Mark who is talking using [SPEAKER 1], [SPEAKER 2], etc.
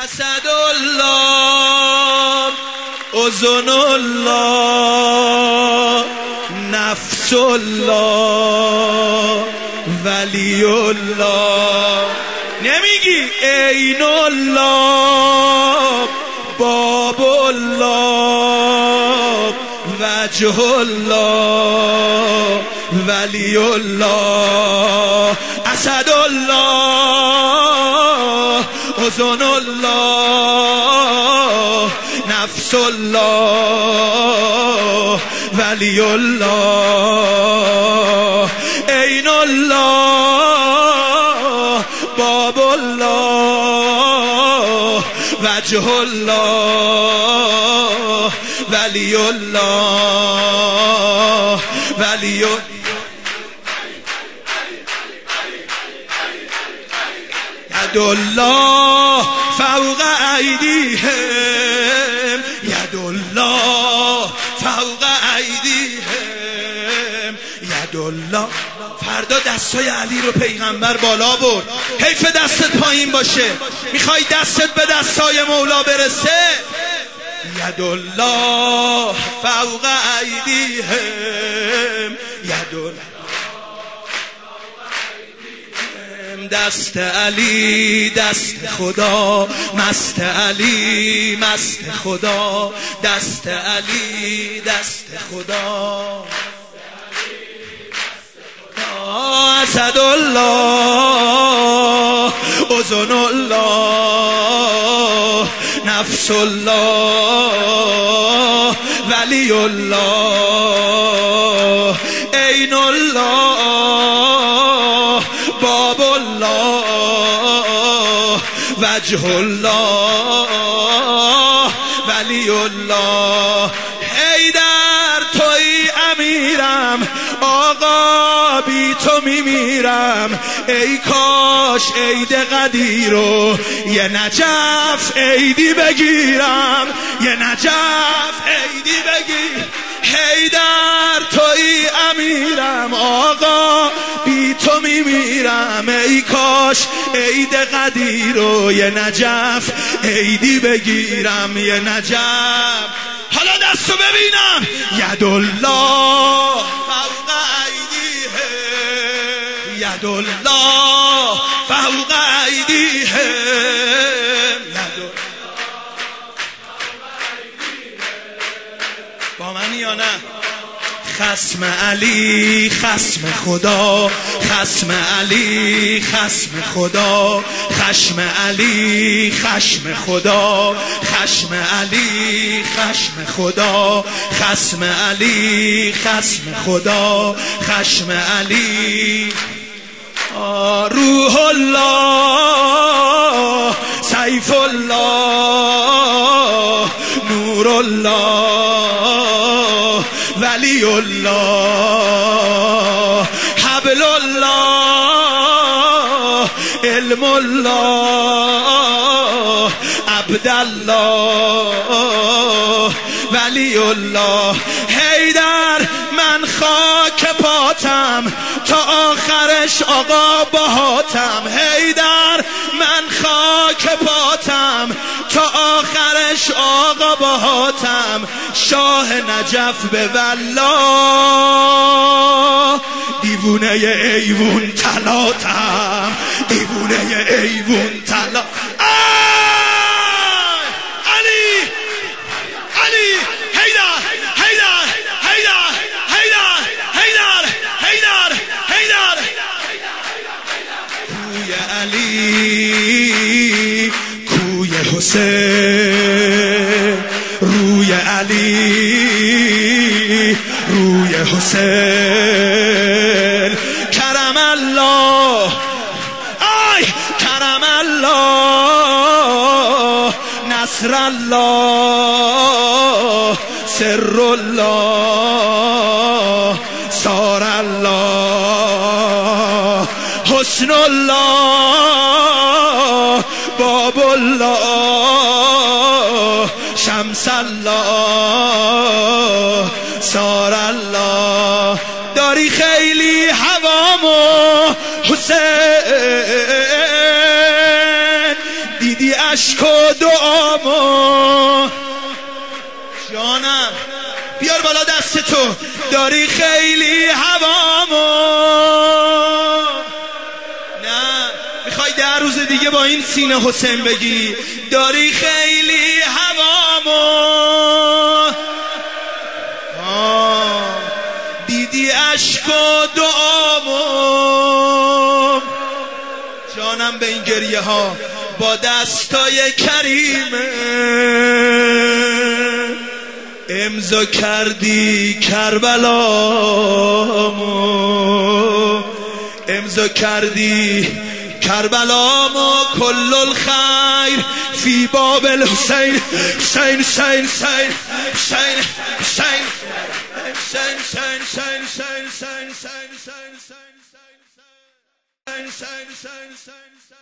[SPEAKER 1] اسد الله، اذن الله، نفس الله، ولی الله. نمیگی عین الله، باب الله، وجه الله، ولی الله. اسد الله، اذن الله، نفس الله، ولی الله. عین الله، باب الله، وجه الله، ولی الله، ولی ید الله فوق ایدیهم، ید الله فوق ایدیهم، ید الله. فردا دستای علی رو پیغمبر بالا برد، حیف دستت پایین باشه. میخوای دستت به دستای مولا برسه؟ ید الله فوق ایدیهم، ید الله. دست علی دست خدا، مست علی مست خدا، دست علی دست خدا. اسد الله، اذن الله، نفس الله، ولی الله. عین الله، باب الله، وجه الله، ولی الله. حیدر توی امیرم، آقا بی تو میمیرم. ای کاش عید قدیرو یه نجف عیدی بگیرم، یه نجف عیدی بگیر. حیدر توی امیرم، آقا بی تو میمیرم. ای کاش عید قدیرو یه نجف عیدی بگیرم، یه نجف. حالا دستو ببینم. ید الله فوق ایدیهم، ید الله فوق ایدیهم، ید الله. با منی یا نه؟ خصم علی خصم خدا، خصم علی خصم خدا، خشم علی خشم خدا، خشم علی خشم خدا، خصم علی خصم خدا، خشم علی. روح الله، سیف الله، نور الله، ولی الله. حبل الله، علم الله، عبدالله، ولی الله. حیدر من خاک پاتم تا آخرش آقا باهاتم. حیدر من خاک پاتم تا آخرش آقا باهاتم. شاه نجف به والله، دیوونه ایوون طلاتم، دیوونه ایوون طلا. علی علی حیدر حیدر حیدر حیدر حیدر حیدر حیدر. کوی علی کوی حسین، روی علی روی حسین. کرم الله، آی کرم الله، نصر الله، سر الله، سار الله، حسن الله، باب الله، شمس الله، سار الله. داری خیلی هوامو حسین، دیدی دیدی عشق و دعامو. جانم بیار بالا دستتو، داری خیلی هوامو. نه میخوای 10 روز دیگه با این سینه حسین بگی داری خیلی هوامو. دیدی عشق و دعامو. جانم به این گریه ها با دستای کریمه امضا کردی کربلامو. امضا کردی کربلامو. کل الخیر فی باب الحسین. حسین حسین حسین حسین حسین حسین حسین حسین حسین حسین حسین حسین حسین حسین حسین حسین حسین